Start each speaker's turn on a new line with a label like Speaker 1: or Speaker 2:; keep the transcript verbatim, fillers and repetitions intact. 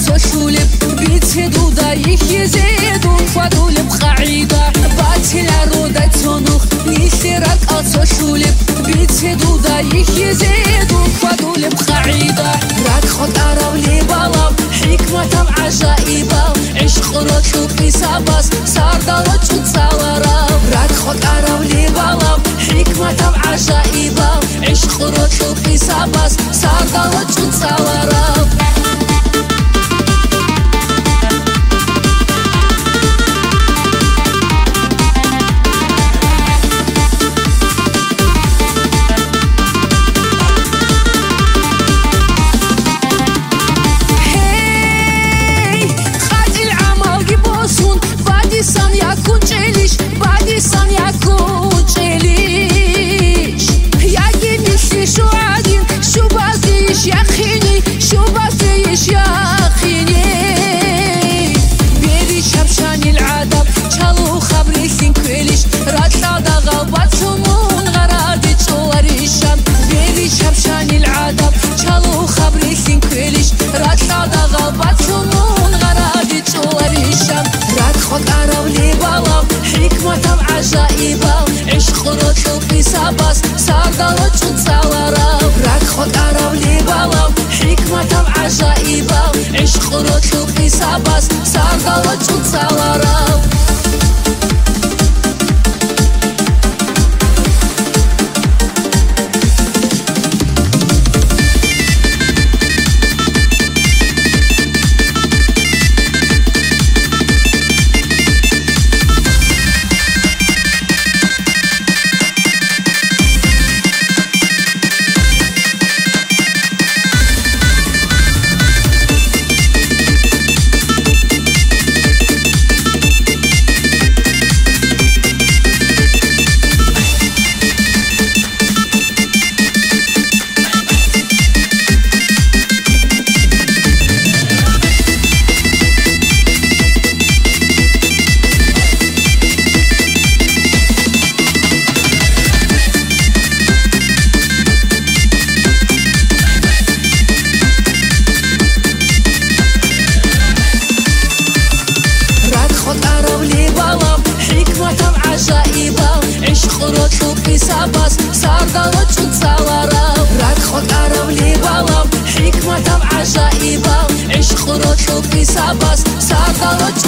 Speaker 1: سوشولب بيتهدو دا يخيزيدو فادولب خعيدة باتي العرودة تونوخ نيثيرك أتوشولب بيتهدو دا يخيزيدو فادولب خعيدة راك خد أراولي بالاب حكمة عجائبة عشق روتو قيساباس ساردالو تشوتسالارا راك خد أراولي بالاب حكمة عجائبة عشق روتو قيساباس ساردالو تشوتسالارا قيساباس ساردالو تشوتسالارا راك خد أراولي بالاب حكمة عجائبة عشق روتو قيساباس ساردالو تشوتسالارا قيساباس ساردالو تشوتسالارا راك خد أراولي بالاب حكمة عجائبة عشق روتو قيساباس ساردالو